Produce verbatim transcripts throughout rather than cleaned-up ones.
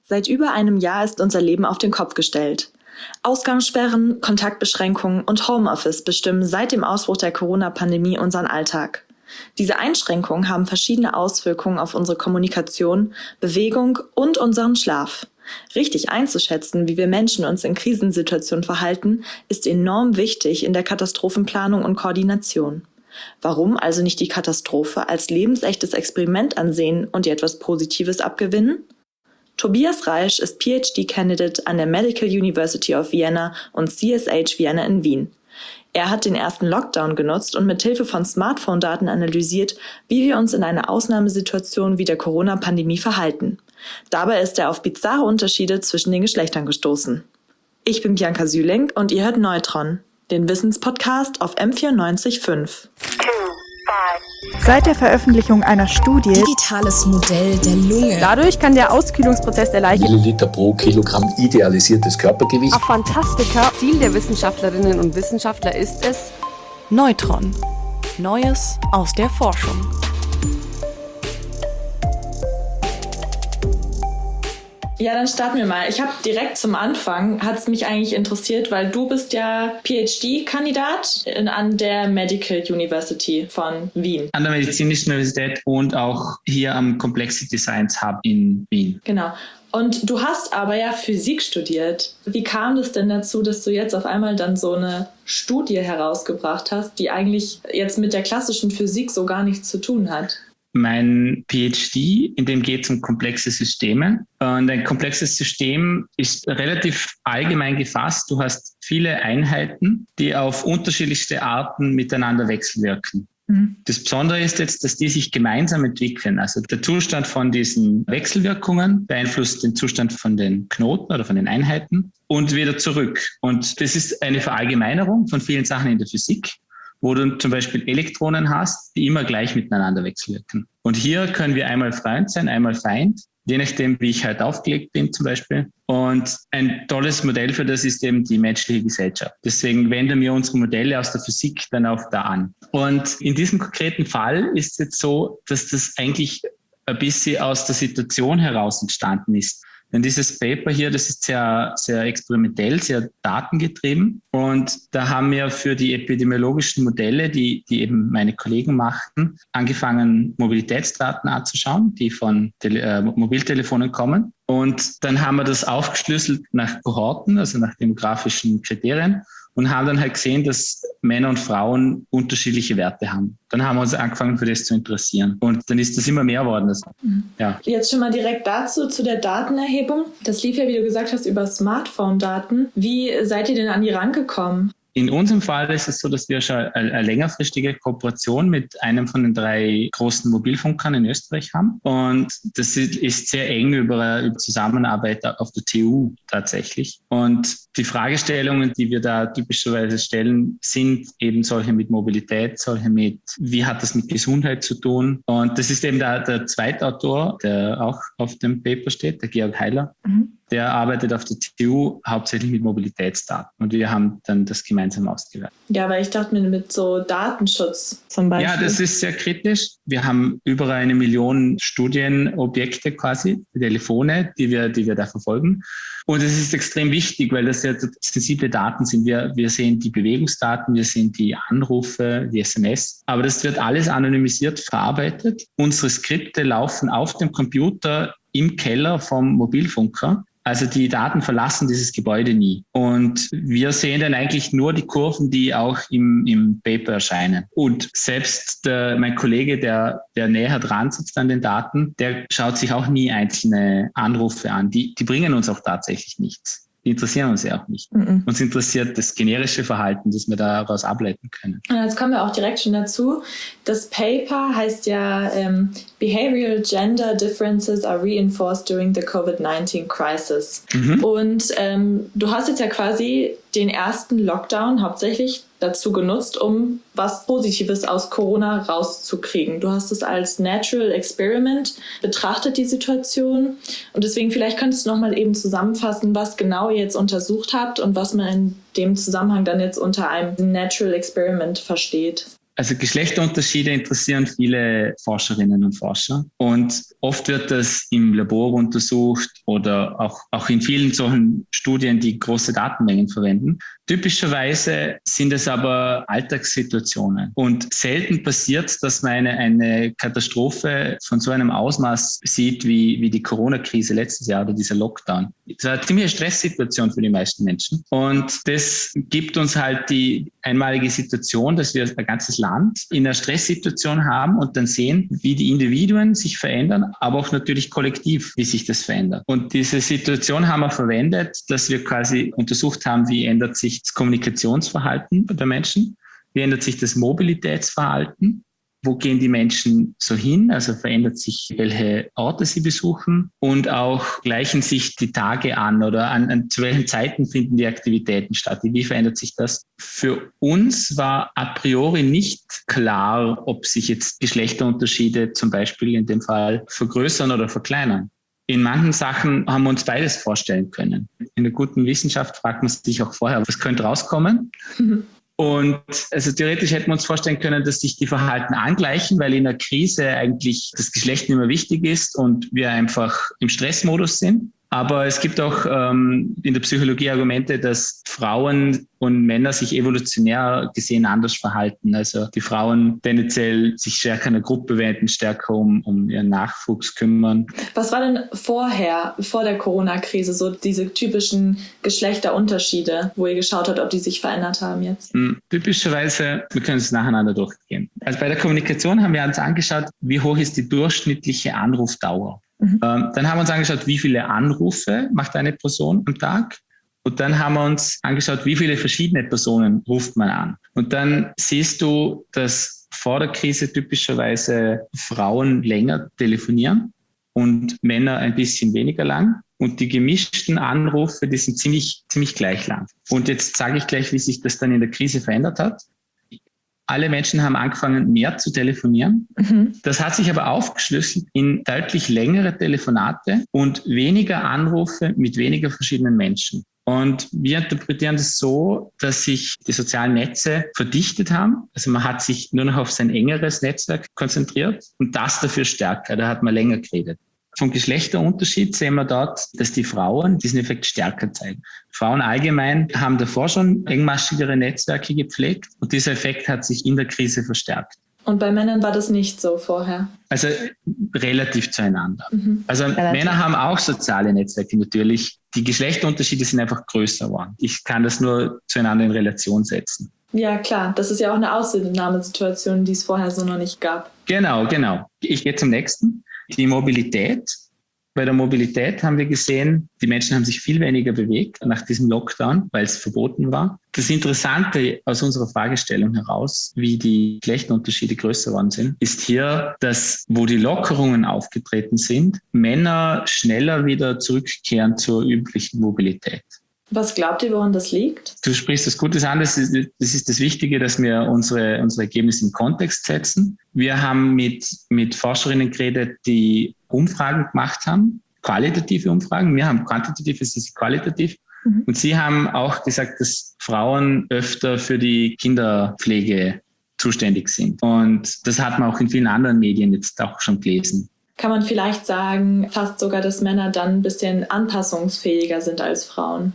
Seit über einem Jahr ist unser Leben auf den Kopf gestellt. Ausgangssperren, Kontaktbeschränkungen und Homeoffice bestimmen seit dem Ausbruch der Corona-Pandemie unseren Alltag. Diese Einschränkungen haben verschiedene Auswirkungen auf unsere Kommunikation, Bewegung und unseren Schlaf. Richtig einzuschätzen, wie wir Menschen uns in Krisensituationen verhalten, ist enorm wichtig in der Katastrophenplanung und Koordination. Warum also nicht die Katastrophe als lebensechtes Experiment ansehen und ihr etwas Positives abgewinnen? Tobias Reisch ist P H D-Candidate an der Medical University of Vienna und C S H Vienna in Wien. Er hat den ersten Lockdown genutzt und mit Hilfe von Smartphone-Daten analysiert, wie wir uns in einer Ausnahmesituation wie der Corona-Pandemie verhalten. Dabei ist er auf bizarre Unterschiede zwischen den Geschlechtern gestoßen. Ich bin Bianca Süling und ihr hört Neutron, den Wissenspodcast auf M vierundneunzig Komma fünf. Seit der Veröffentlichung einer Studie Digitales Modell der Lunge. Dadurch kann der Auskühlungsprozess der Leiche Milliliter pro Kilogramm idealisiertes Körpergewicht. auf Fantastika. Ziel der Wissenschaftlerinnen und Wissenschaftler ist es, Neutron. Neues aus der Forschung. Ja, dann starten wir mal. Ich habe direkt zum Anfang, hat es mich eigentlich interessiert, weil du bist ja P H D-Kandidat in, an der Medical University von Wien. An der Medizinischen Universität und auch hier am Complexity Science Hub in Wien. Genau. Und du hast aber ja Physik studiert. Wie kam das denn dazu, dass du jetzt auf einmal dann so eine Studie herausgebracht hast, die eigentlich jetzt mit der klassischen Physik so gar nichts zu tun hat? Mein P H D, in dem geht es um komplexe Systeme. Und ein komplexes System ist relativ allgemein gefasst. Du hast viele Einheiten, die auf unterschiedlichste Arten miteinander wechselwirken. Mhm. Das Besondere ist jetzt, dass die sich gemeinsam entwickeln. Also der Zustand von diesen Wechselwirkungen beeinflusst den Zustand von den Knoten oder von den Einheiten und wieder zurück. Und das ist eine Verallgemeinerung von vielen Sachen in der Physik, wo du zum Beispiel Elektronen hast, die immer gleich miteinander wechselwirken. Und hier können wir einmal Freund sein, einmal Feind, je nachdem, wie ich halt aufgelegt bin zum Beispiel. Und ein tolles Modell für das ist eben die menschliche Gesellschaft. Deswegen wenden wir unsere Modelle aus der Physik dann auch da an. Und in diesem konkreten Fall ist es jetzt so, dass das eigentlich ein bisschen aus der Situation heraus entstanden ist. Denn dieses Paper hier, das ist sehr, sehr experimentell, sehr datengetrieben. Und da haben wir für die epidemiologischen Modelle, die, die eben meine Kollegen machten, angefangen, Mobilitätsdaten anzuschauen, die von Tele- äh, Mobiltelefonen kommen. Und dann haben wir das aufgeschlüsselt nach Kohorten, also nach demografischen Kriterien. Und haben dann halt gesehen, dass Männer und Frauen unterschiedliche Werte haben. Dann haben wir uns angefangen, für das zu interessieren. Und dann ist das immer mehr geworden. Das, mhm. ja. Jetzt schon mal direkt dazu, zu der Datenerhebung. Das lief ja, wie du gesagt hast, über Smartphone-Daten. Wie seid ihr denn an die rangekommen? In unserem Fall ist es so, dass wir schon eine längerfristige Kooperation mit einem von den drei großen Mobilfunkern in Österreich haben. Und das ist sehr eng über, über Zusammenarbeit auf der T U tatsächlich. Und die Fragestellungen, die wir da typischerweise stellen, sind eben solche mit Mobilität, solche mit, wie hat das mit Gesundheit zu tun? Und das ist eben der, der Zweitautor, der auch auf dem Paper steht, der Georg Heiler. Mhm. Der arbeitet auf der T U hauptsächlich mit Mobilitätsdaten. Und wir haben dann das gemeinsam ausgewertet. Ja, weil ich dachte mir mit so Datenschutz zum Beispiel. Ja, das ist sehr kritisch. Wir haben über eine Million Studienobjekte quasi, Telefone, die wir, die wir da verfolgen. Und es ist extrem wichtig, weil das ja sensible Daten sind. Wir, wir sehen die Bewegungsdaten, wir sehen die Anrufe, die S M S. Aber das wird alles anonymisiert verarbeitet. Unsere Skripte laufen auf dem Computer im Keller vom Mobilfunker. Also die Daten verlassen dieses Gebäude nie. Und wir sehen dann eigentlich nur die Kurven, die auch im, im Paper erscheinen. Und selbst der, mein Kollege, der, der näher dran sitzt an den Daten, der schaut sich auch nie einzelne Anrufe an. Die, die bringen uns auch tatsächlich nichts. Die interessieren uns ja auch nicht. Mhm. Uns interessiert das generische Verhalten, das wir daraus ableiten können. Und jetzt kommen wir auch direkt schon dazu. Das Paper heißt ja ähm, Behavioral Gender Differences are reinforced during the COVID nineteen crisis. Mhm. Und ähm, du hast jetzt ja quasi den ersten Lockdown hauptsächlich dazu genutzt, um was Positives aus Corona rauszukriegen. Du hast es als Natural Experiment betrachtet, die Situation. Und deswegen vielleicht könntest du nochmal eben zusammenfassen, was genau ihr jetzt untersucht habt und was man in dem Zusammenhang dann jetzt unter einem Natural Experiment versteht. Also Geschlechterunterschiede interessieren viele Forscherinnen und Forscher und oft wird das im Labor untersucht oder auch, auch in vielen solchen Studien, die große Datenmengen verwenden. Typischerweise sind es aber Alltagssituationen und selten passiert, dass man eine, eine Katastrophe von so einem Ausmaß sieht wie, wie die Corona-Krise letztes Jahr oder dieser Lockdown. Es war eine ziemliche Stresssituation für die meisten Menschen und das gibt uns halt die einmalige Situation, dass wir ein ganzes Land in einer Stresssituation haben und dann sehen, wie die Individuen sich verändern, aber auch natürlich kollektiv, wie sich das verändert. Und diese Situation haben wir verwendet, dass wir quasi untersucht haben, wie ändert sich das Kommunikationsverhalten der Menschen, wie ändert sich das Mobilitätsverhalten, wo gehen die Menschen so hin, also verändert sich, welche Orte sie besuchen und auch gleichen sich die Tage an oder an, an zu welchen Zeiten finden die Aktivitäten statt, wie verändert sich das. Für uns war a priori nicht klar, ob sich jetzt Geschlechterunterschiede zum Beispiel in dem Fall vergrößern oder verkleinern. In manchen Sachen haben wir uns beides vorstellen können. In der guten Wissenschaft fragt man sich auch vorher, was könnte rauskommen? Mhm. Und also theoretisch hätten wir uns vorstellen können, dass sich die Verhalten angleichen, weil in der Krise eigentlich das Geschlecht nicht mehr wichtig ist und wir einfach im Stressmodus sind. Aber es gibt auch ähm, in der Psychologie Argumente, dass Frauen und Männer sich evolutionär gesehen anders verhalten. Also die Frauen tendenziell sich stärker einer Gruppe wenden, stärker um, um ihren Nachwuchs kümmern. Was war denn vorher, vor der Corona-Krise, so diese typischen Geschlechterunterschiede, wo ihr geschaut habt, ob die sich verändert haben jetzt? Mhm. Typischerweise, wir können es nacheinander durchgehen. Also bei der Kommunikation haben wir uns angeschaut, wie hoch ist die durchschnittliche Anrufdauer. Mhm. Ähm, dann haben wir uns angeschaut, wie viele Anrufe macht eine Person am Tag. Und dann haben wir uns angeschaut, wie viele verschiedene Personen ruft man an. Und dann siehst du, dass vor der Krise typischerweise Frauen länger telefonieren und Männer ein bisschen weniger lang. Und die gemischten Anrufe, die sind ziemlich, ziemlich gleich lang. Und jetzt sage ich gleich, wie sich das dann in der Krise verändert hat. Alle Menschen haben angefangen, mehr zu telefonieren. Mhm. Das hat sich aber aufgeschlüsselt in deutlich längere Telefonate und weniger Anrufe mit weniger verschiedenen Menschen. Und wir interpretieren das so, dass sich die sozialen Netze verdichtet haben. Also man hat sich nur noch auf sein engeres Netzwerk konzentriert und das dafür stärker. Da hat man länger geredet. Vom Geschlechterunterschied sehen wir dort, dass die Frauen diesen Effekt stärker zeigen. Frauen allgemein haben davor schon engmaschigere Netzwerke gepflegt und dieser Effekt hat sich in der Krise verstärkt. Und bei Männern war das nicht so vorher? Also relativ zueinander. Mhm. Also relativ. Männer haben auch soziale Netzwerke natürlich. Die Geschlechterunterschiede sind einfach größer geworden. Ich kann das nur zueinander in Relation setzen. Ja, klar. Das ist ja auch eine Ausnahmesituation, die es vorher so noch nicht gab. Genau, genau. Ich gehe zum nächsten. Die Mobilität. Bei der Mobilität haben wir gesehen, die Menschen haben sich viel weniger bewegt nach diesem Lockdown, weil es verboten war. Das Interessante aus unserer Fragestellung heraus, wie die Geschlechterunterschiede größer geworden sind, ist hier, dass, wo die Lockerungen aufgetreten sind, Männer schneller wieder zurückkehren zur üblichen Mobilität. Was glaubt ihr, woran das liegt? Du sprichst das Gutes an. Das ist, das ist das Wichtige, dass wir unsere, unsere Ergebnisse in Kontext setzen. Wir haben mit, mit Forscherinnen geredet, die Umfragen gemacht haben, qualitative Umfragen. Wir haben quantitativ, es ist qualitativ. Mhm. Und sie haben auch gesagt, dass Frauen öfter für die Kinderpflege zuständig sind. Und das hat man auch in vielen anderen Medien jetzt auch schon gelesen. Kann man vielleicht sagen, fast sogar, dass Männer dann ein bisschen anpassungsfähiger sind als Frauen?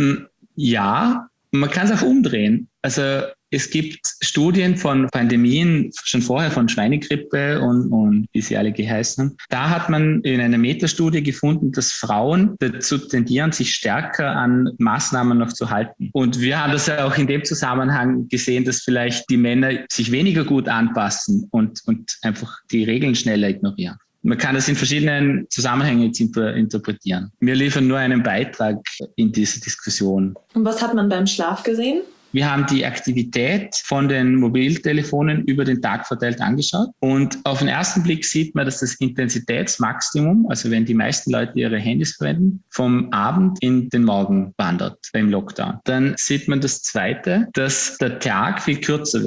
Ja, man kann es auch umdrehen. Also es gibt Studien von Pandemien, schon vorher von Schweinegrippe und, und wie sie alle geheißen haben. Da hat man in einer Metastudie gefunden, dass Frauen dazu tendieren, sich stärker an Maßnahmen noch zu halten. Und wir haben das ja auch in dem Zusammenhang gesehen, dass vielleicht die Männer sich weniger gut anpassen und, und einfach die Regeln schneller ignorieren. Man kann das in verschiedenen Zusammenhängen jetzt interpretieren. Wir liefern nur einen Beitrag in diese Diskussion. Und was hat man beim Schlaf gesehen? Wir haben die Aktivität von den Mobiltelefonen über den Tag verteilt angeschaut. Und auf den ersten Blick sieht man, dass das Intensitätsmaximum, also wenn die meisten Leute ihre Handys verwenden, vom Abend in den Morgen wandert beim Lockdown. Dann sieht man das Zweite, dass der Tag viel kürzer wird.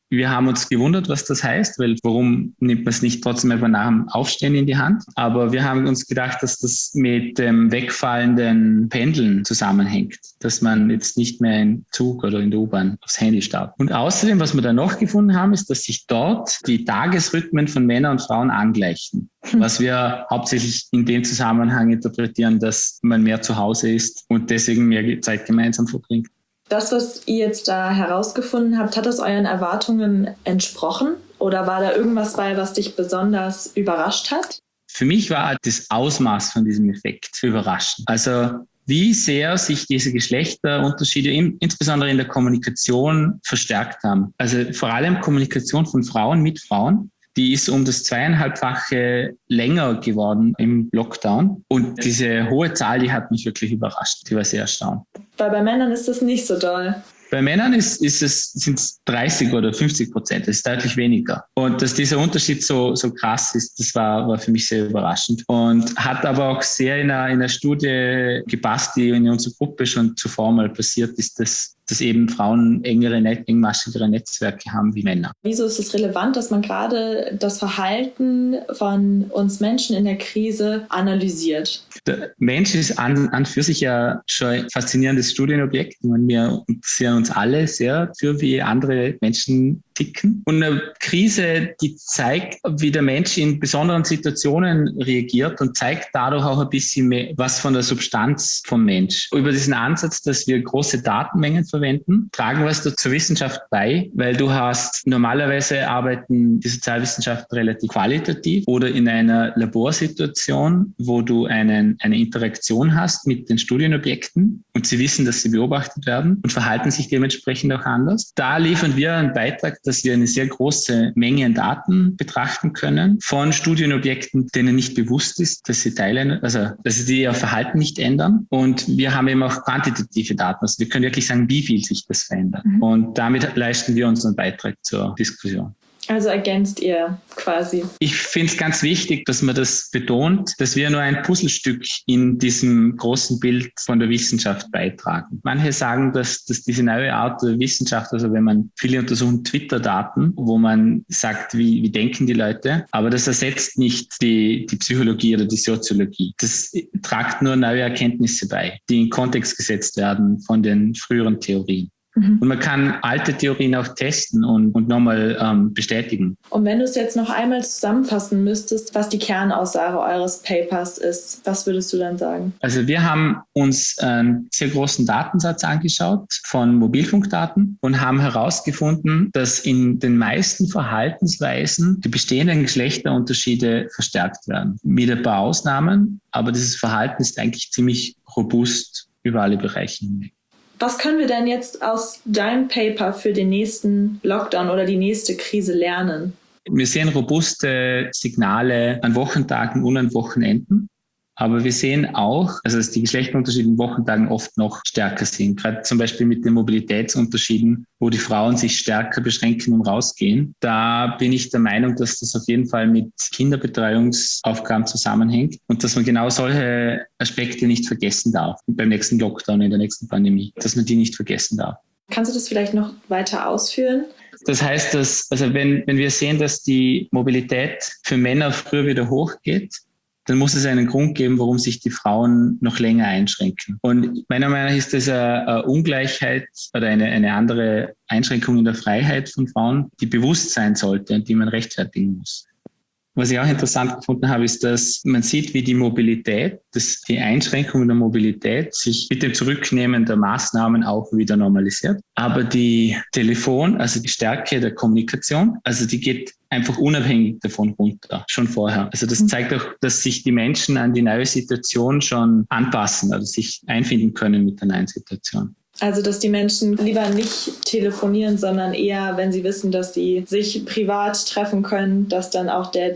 Wir haben uns gewundert, was das heißt, weil warum nimmt man es nicht trotzdem einfach nach dem Aufstehen in die Hand? Aber wir haben uns gedacht, dass das mit dem wegfallenden Pendeln zusammenhängt, dass man jetzt nicht mehr im Zug oder in der U-Bahn aufs Handy starrt. Und außerdem, was wir da noch gefunden haben, ist, dass sich dort die Tagesrhythmen von Männern und Frauen angleichen. Was wir hauptsächlich in dem Zusammenhang interpretieren, dass man mehr zu Hause ist und deswegen mehr Zeit gemeinsam verbringt. Das, was ihr jetzt da herausgefunden habt, hat das euren Erwartungen entsprochen? Oder war da irgendwas bei, was dich besonders überrascht hat? Für mich war das Ausmaß von diesem Effekt überraschend. Also wie sehr sich diese Geschlechterunterschiede in, insbesondere in der Kommunikation verstärkt haben. Also vor allem Kommunikation von Frauen mit Frauen. Die ist um das zweieinhalbfache länger geworden im Lockdown. Und diese hohe Zahl, die hat mich wirklich überrascht. Die war sehr erstaunt. Weil bei Männern ist das nicht so doll. Bei Männern ist, ist es, sind es dreißig oder fünfzig Prozent. Das ist deutlich weniger. Und dass dieser Unterschied so, so krass ist, das war, war für mich sehr überraschend. Und hat aber auch sehr in einer, in einer Studie gepasst, die in unserer Gruppe schon zuvor mal passiert ist, dass, dass eben Frauen engere, engmaschigere Netzwerke haben wie Männer. Wieso ist es relevant, dass man gerade das Verhalten von uns Menschen in der Krise analysiert? Der Mensch ist an, an für sich ja schon ein faszinierendes Studienobjekt. Wir interessieren uns alle sehr für, wie andere Menschen ticken. Und eine Krise, die zeigt, wie der Mensch in besonderen Situationen reagiert und zeigt dadurch auch ein bisschen mehr was von der Substanz vom Mensch. Über diesen Ansatz, dass wir große Datenmengen verwenden, tragen wir es zur Wissenschaft bei, weil du hast, normalerweise arbeiten die Sozialwissenschaften relativ qualitativ oder in einer Laborsituation, wo du einen, eine Interaktion hast mit den Studienobjekten und sie wissen, dass sie beobachtet werden und verhalten sich dementsprechend auch anders. Da liefern wir einen Beitrag, dass wir eine sehr große Menge an Daten betrachten können von Studienobjekten, denen nicht bewusst ist, dass sie Teile, also dass sie ihr Verhalten nicht ändern. Und wir haben eben auch quantitative Daten. Also wir können wirklich sagen, wie viel sich das verändert. Mhm. Und damit leisten wir unseren Beitrag zur Diskussion. Also ergänzt ihr quasi. Ich finde es ganz wichtig, dass man das betont, dass wir nur ein Puzzlestück in diesem großen Bild von der Wissenschaft beitragen. Manche sagen, dass, dass diese neue Art der Wissenschaft, also wenn man viele untersuchen Twitter-Daten, wo man sagt, wie, wie denken die Leute, aber das ersetzt nicht die, die Psychologie oder die Soziologie. Das tragt nur neue Erkenntnisse bei, die in Kontext gesetzt werden von den früheren Theorien. Und man kann alte Theorien auch testen und, und nochmal ähm, bestätigen. Und wenn du es jetzt noch einmal zusammenfassen müsstest, was die Kernaussage eures Papers ist, was würdest du dann sagen? Also wir haben uns einen sehr großen Datensatz angeschaut von Mobilfunkdaten und haben herausgefunden, dass in den meisten Verhaltensweisen die bestehenden Geschlechterunterschiede verstärkt werden. Mit ein paar Ausnahmen, aber dieses Verhalten ist eigentlich ziemlich robust über alle Bereiche hinweg. Was können wir denn jetzt aus deinem Paper für den nächsten Lockdown oder die nächste Krise lernen? Wir sehen robuste Signale an Wochentagen und an Wochenenden. Aber wir sehen auch, also dass die Geschlechterunterschiede in Wochentagen oft noch stärker sind. Gerade zum Beispiel mit den Mobilitätsunterschieden, wo die Frauen sich stärker beschränken im Rausgehen. Da bin ich der Meinung, dass das auf jeden Fall mit Kinderbetreuungsaufgaben zusammenhängt und dass man genau solche Aspekte nicht vergessen darf beim nächsten Lockdown, in der nächsten Pandemie, dass man die nicht vergessen darf. Kannst du das vielleicht noch weiter ausführen? Das heißt, dass, also wenn, wenn wir sehen, dass die Mobilität für Männer früher wieder hochgeht, dann muss es einen Grund geben, warum sich die Frauen noch länger einschränken. Und meiner Meinung nach ist das eine, eine Ungleichheit oder eine, eine andere Einschränkung in der Freiheit von Frauen, die bewusst sein sollte und die man rechtfertigen muss. Was ich auch interessant gefunden habe, ist, dass man sieht, wie die Mobilität, dass die Einschränkung der Mobilität sich mit dem Zurücknehmen der Maßnahmen auch wieder normalisiert. Aber die Telefon, also die Stärke der Kommunikation, also die geht einfach unabhängig davon runter, schon vorher. Also das zeigt auch, dass sich die Menschen an die neue Situation schon anpassen oder sich einfinden können mit der neuen Situation. Also, dass die Menschen lieber nicht telefonieren, sondern eher, wenn sie wissen, dass sie sich privat treffen können, dass dann auch der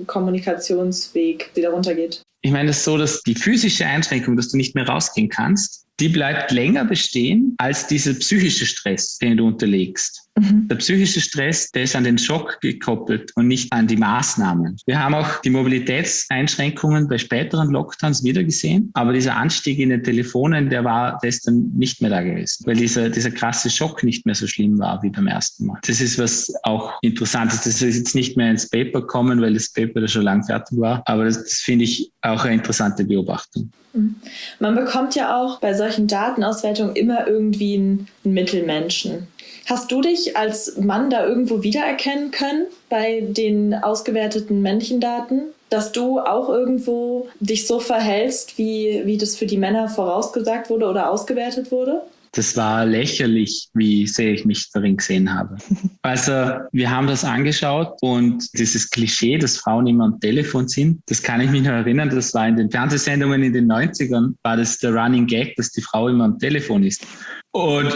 Telekommunikationsweg wieder runtergeht. Ich meine, es ist so, dass die physische Einschränkung, dass du nicht mehr rausgehen kannst, die bleibt länger bestehen als dieser psychische Stress, den du unterlegst. Mhm. Der psychische Stress, der ist an den Schock gekoppelt und nicht an die Maßnahmen. Wir haben auch die Mobilitätseinschränkungen bei späteren Lockdowns wieder gesehen, aber dieser Anstieg in den Telefonen, der war der ist dann nicht mehr da gewesen, weil dieser, dieser krasse Schock nicht mehr so schlimm war wie beim ersten Mal. Das ist was auch interessant ist. Das ist jetzt nicht mehr ins Paper kommen, weil das Paper da schon lang fertig war, aber das, das finde ich auch eine interessante Beobachtung. Man bekommt ja auch bei solchen Datenauswertungen immer irgendwie einen Mittelmenschen. Hast du dich als Mann da irgendwo wiedererkennen können bei den ausgewerteten männlichen Daten? Dass du auch irgendwo dich so verhältst, wie, wie das für die Männer vorausgesagt wurde oder ausgewertet wurde? Das war lächerlich, wie sehr ich mich darin gesehen habe. Also wir haben das angeschaut und dieses Klischee, dass Frauen immer am Telefon sind, das kann ich mich noch erinnern, das war in den Fernsehsendungen in den neunzigern, war das der Running Gag, dass die Frau immer am Telefon ist. Und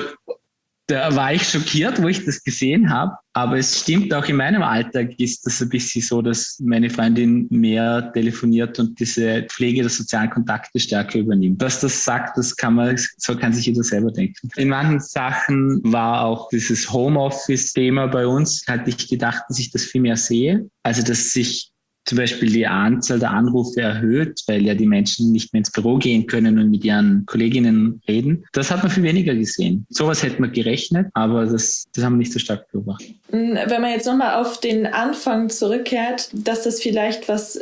da war ich schockiert, wo ich das gesehen habe. Aber es stimmt, auch in meinem Alltag ist das ein bisschen so, dass meine Freundin mehr telefoniert und diese Pflege der sozialen Kontakte stärker übernimmt. Was das sagt, das kann man, so kann sich jeder selber denken. In manchen Sachen war auch dieses Homeoffice-Thema bei uns, hatte ich gedacht, dass ich das viel mehr sehe. Also, dass sich zum Beispiel die Anzahl der Anrufe erhöht, weil ja die Menschen nicht mehr ins Büro gehen können und mit ihren Kolleginnen reden. Das hat man viel weniger gesehen. Sowas hätte man gerechnet, aber das, das haben wir nicht so stark beobachtet. Wenn man jetzt nochmal auf den Anfang zurückkehrt, dass das vielleicht was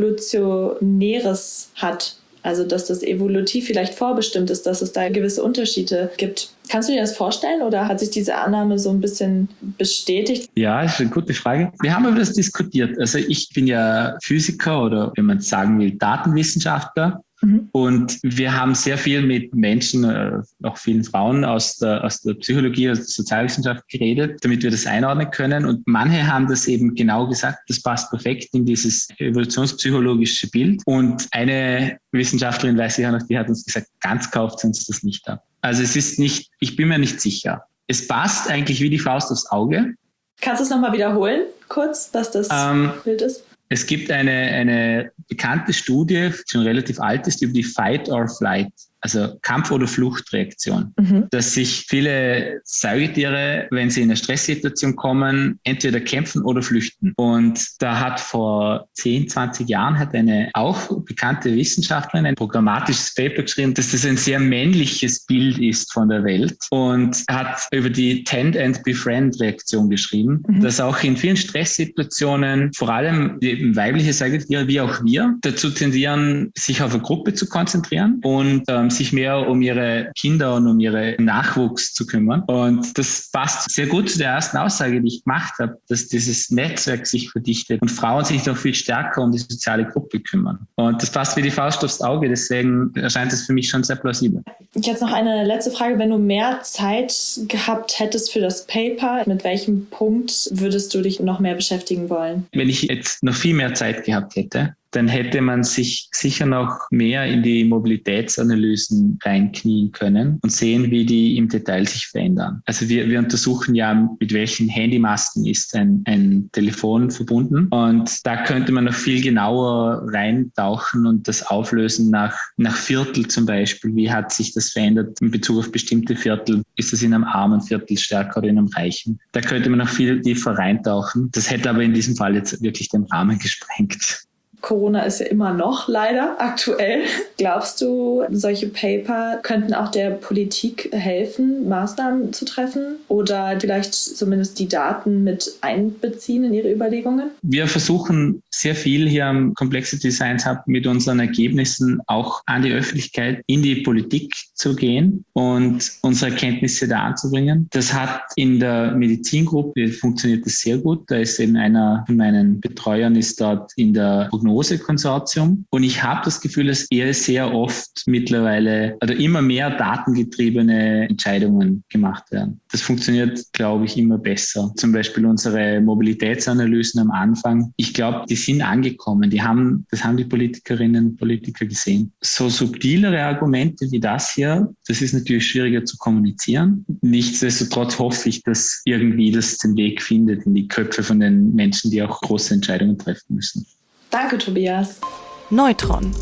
Evolutionäres hat, also dass das evolutiv vielleicht vorbestimmt ist, dass es da gewisse Unterschiede gibt. Kannst du dir das vorstellen oder hat sich diese Annahme so ein bisschen bestätigt? Ja, das ist eine gute Frage. Wir haben über das diskutiert. Also ich bin ja Physiker oder, wenn man sagen will, Datenwissenschaftler. Mhm. Und wir haben sehr viel mit Menschen, auch vielen Frauen aus der, aus der Psychologie, aus der Sozialwissenschaft geredet, damit wir das einordnen können. Und manche haben das eben genau gesagt, das passt perfekt in dieses evolutionspsychologische Bild. Und eine Wissenschaftlerin, weiß ich auch noch, die hat uns gesagt, ganz kauft sie uns das nicht ab. Also es ist nicht, ich bin mir nicht sicher. Es passt eigentlich wie die Faust aufs Auge. Kannst du es nochmal wiederholen, kurz, was das ähm, Bild ist? Es gibt eine, eine bekannte Studie, die schon relativ alt ist, über die Fight or Flight, also Kampf- oder Fluchtreaktion, mhm. dass sich viele Säugetiere, wenn sie in eine Stresssituation kommen, entweder kämpfen oder flüchten. Und da hat vor zehn, zwanzig Jahren hat eine auch bekannte Wissenschaftlerin ein programmatisches Paper geschrieben, dass das ein sehr männliches Bild ist von der Welt und hat über die Tend and Befriend Reaktion geschrieben, mhm. dass auch in vielen Stresssituationen vor allem die weibliche Säugetiere wie auch wir dazu tendieren, sich auf eine Gruppe zu konzentrieren und ähm, sich mehr um ihre Kinder und um ihren Nachwuchs zu kümmern. Und das passt sehr gut zu der ersten Aussage, die ich gemacht habe, dass dieses Netzwerk sich verdichtet und Frauen sich noch viel stärker um die soziale Gruppe kümmern. Und das passt wie die Faust aufs Auge, deswegen erscheint es für mich schon sehr plausibel. Jetzt noch eine letzte Frage. Wenn du mehr Zeit gehabt hättest für das Paper, mit welchem Punkt würdest du dich noch mehr beschäftigen wollen? Wenn ich jetzt noch viel mehr Zeit gehabt hätte, dann hätte man sich sicher noch mehr in die Mobilitätsanalysen reinknien können und sehen, wie die im Detail sich verändern. Also wir, wir untersuchen ja, mit welchen Handymasten ist ein, ein Telefon verbunden. Und da könnte man noch viel genauer reintauchen und das auflösen nach, nach Viertel zum Beispiel. Wie hat sich das verändert in Bezug auf bestimmte Viertel? Ist es in einem armen Viertel stärker oder in einem reichen? Da könnte man noch viel tiefer reintauchen. Das hätte aber in diesem Fall jetzt wirklich den Rahmen gesprengt. Corona ist ja immer noch leider aktuell. Glaubst du, solche Paper könnten auch der Politik helfen, Maßnahmen zu treffen oder vielleicht zumindest die Daten mit einbeziehen in ihre Überlegungen? Wir versuchen sehr viel hier am Complexity Science Hub mit unseren Ergebnissen auch an die Öffentlichkeit, in die Politik zu gehen und unsere Erkenntnisse da anzubringen. Das hat in der Medizingruppe funktioniert das sehr gut. Da ist eben einer von meinen Betreuern ist dort in der Prognose Konsortium. Und ich habe das Gefühl, dass eher sehr oft mittlerweile oder immer mehr datengetriebene Entscheidungen gemacht werden. Das funktioniert, glaube ich, immer besser. Zum Beispiel unsere Mobilitätsanalysen am Anfang. Ich glaube, die sind angekommen. Die haben, das haben die Politikerinnen und Politiker gesehen. So subtilere Argumente wie das hier, das ist natürlich schwieriger zu kommunizieren. Nichtsdestotrotz hoffe ich, dass irgendwie das den Weg findet in die Köpfe von den Menschen, die auch große Entscheidungen treffen müssen. Danke, Tobias. Neutron.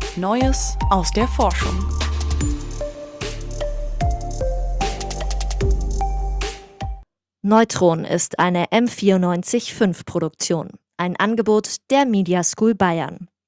Neues aus der Forschung. Neutron ist eine M vierundneunzig Komma fünf Produktion, ein Angebot der Media School Bayern.